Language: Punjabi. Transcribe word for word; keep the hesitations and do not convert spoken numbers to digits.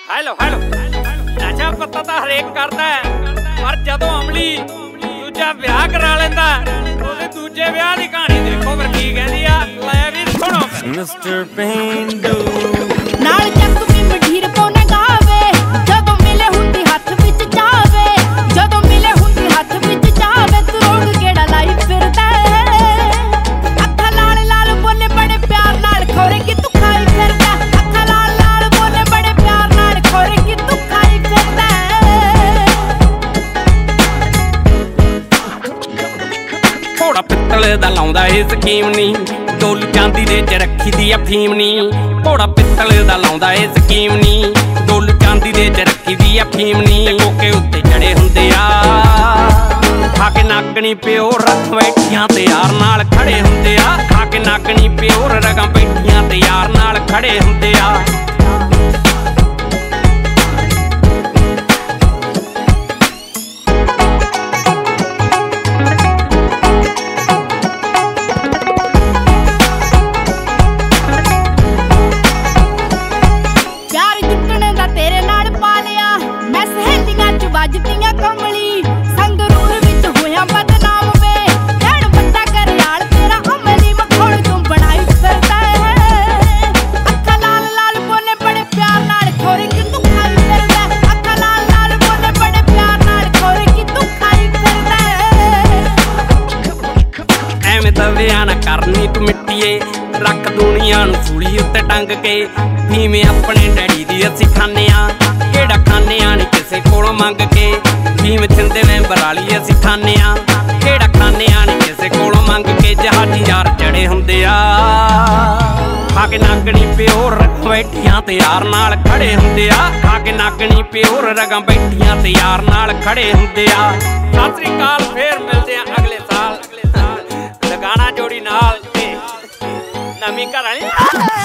ਹੈਲੋ ਹੈਲੋ ਨਸ਼ਾ ਪੱਤਾ ਤਾਂ ਹਰੇਕ ਕਰਦਾ ਪਰ ਜਦੋਂ ਅਮਲੀ ਦੂਜਾ ਵਿਆਹ ਕਰਾ ਲੈਂਦਾ ਉਹਦੇ ਦੂਜੇ ਵਿਆਹ ਦੀ ਕਹਾਣੀ ਦੇਖੋ ਫਿਰ ਕੀ ਕਹਿੰਦੀ ਆ। ਲੈ ਵੀ ਸੁਣੋ ਮਿਸਟਰ ਪੇਂਡੂ ਨਾਲ ਚੱਕ ਵੀ ਮਢੀਰ ਪਾਉਣਾ ਗਾਵੇ ਜਦੋਂ ਮਿਲੇ ਹੁੰਦੀ ਹੱਥ ਵਿੱਚ ਚਾਵੇ ਜਦੋਂ ਮਿਲੇ ਹੁੰਦੀ ਹੱਥ ਵਿੱਚ ਚਾਵੇ ਤੂੰ ਰੋਗ ਕਿਹੜਾ ਲਾਈ ਫਿਰਦਾ ਅੱਖਾਂ ਲਾਲ ਲਾਲ ਬੋਲੇ ਬੜੇ ਪਿਆਰ ਨਾਲ ਖੋਰੇ ਕਿ ਤੂੰ ਖਾਈ ਫਿਰਦਾ ਅੱਖਾਂ ਲਾਲ ਲਾਲ ਬੋਲੇ ਬੜੇ ਪਿਆਰ ਨਾਲ ਖੋਰੇ ਕਿ ਤੂੰ ਖਾਈ ਫਿਰਦਾ ਘੋੜਾ ਪਿੱਤਲ ਦਾ ਲਾਉਂਦਾ ਇਹ ਸਕੀਮ ਨੀ ਡੋਲ ਚਾਂਦੀ ਦੇ ਚ ਰੱਖੀ ਦੀ ਆ ਫੀਮ ਨੀ ਘੋੜਾ ਪਿੱਤਲ ਦਾ ਲਾਉਂਦਾ ਇਹ ਸਕੀਮ ਨੀ ਡੋਲ ਚਾਂਦੀ ਦੇ ਚ ਰੱਖੀ ਦੀ ਆ ਫੀਮ ਨੀ ਕੋਕੇ ਉੱਤੇ ਚੜੇ ਹੁੰਦੇ ਆ ਖਾ ਕੇ ਨਾਗਣੀ ਪਿਓ ਰੱਖ ਬੈਠੀਆਂ ਤੇ ਯਾਰ ਨਾਲ ਖੜੇ ਹੁੰਦੇ ਆ ਖਾ ਕੇ ਨਾਗਣੀ ਪਿਓ ਰਗਾਂ ਬੈਠੀਆਂ ਤੇ ਯਾਰ ਨਾਲ ਖੜੇ ਹੁੰਦੇ ਆ। ਵੱਜਦੀਆਂ ਕਮਲੀ ਸੰਗਰੂਰ ਵਿੱਚ ਹੋਇਆ ਬਦਨਾਮ ਵੇ ਕਹਿਣ ਬੰਦਾ ਕਰਿਆਲ ਤੇਰਾ ਅਮਲੀ ਮਖੌਲ ਤੂੰ ਬਣਾਈ ਫਿਰਦਾ ਅੱਖਾਂ ਲਾਲ ਲਾਲ ਬੋਲੇ ਬੜੇ ਪਿਆਰ ਨਾਲ ਖੋਰੇ ਕਿ ਤੂੰ ਖਾਈ ਫਿਰਦਾ ਅੱਖਾਂ ਲਾਲ ਲਾਲ ਬੋਲੇ ਬੜੇ ਪਿਆਰ ਨਾਲ ਖੋਰੇ ਕਿ ਤੂੰ ਖਾਈ ਫਿਰਦਾ ਐਵੇਂ ਤਾਂ ਵਿਆਹ ਨਾ ਕਰਨੀ ਤੂੰ ਮਿੱਟੀਏ ਰੱਖ ਦੁਨੀਆ ਨੂੰ ਸੂਲੀ ਉੱਤੇ ਟੰਗ ਕੇ ਫੀਮੇ ਆਪਣੇ ਡੈਡੀ ਦੀ ਅਸੀਂ ਖਾਂਦੇ ਆ ਕਿਹੜਾ ਖਾਂਦੇ ਆ ਨੀ ਕਿਸੇ ਕੋਲੋਂ ਮੰਗ ਕੇ ਫੀਮ ਛਿੰਦੇ ਮੈਂਬਰ ਵਾਲੀ ਅਸੀਂ ਖਾਂਦੇ ਆ ਕਿਹੜਾ ਖਾਂਦੇ ਆ ਨੀ ਕਿਸੇ ਕੋਲੋਂ ਮੰਗ ਕੇ ਜਹਾਜੀ ਯਾਰ ਚੜੇ ਹੁੰਦੇ ਆ ਖਾ ਕੇ ਨਾਗਣੀ ਪਿਓ ਰਗਾਂ ਬੈਠੀਆਂ ਤੇ ਯਾਰ ਨਾਲ ਖੜੇ ਹੁੰਦੇ ਆ ਖਾ ਕੇ ਨਾਗਣੀ ਪਿਓ ਰਗਾਂ ਬੈਠੀਆਂ ਤੇ ਯਾਰ ਨਾਲ ਖੜੇ ਹੁੰਦੇ ਆ। ਸਤਿ ਸ੍ਰੀ ਅਕਾਲ ਫੇਰ ਮਿਲਦੇ ਆ ਅਗਲੇ ਸਾਲ ਲਗਾਣਾ ਜੋੜੀ ਨਾਲ ਤੇ ਨਵੀਂ ਘਰ ਵਾਲੀ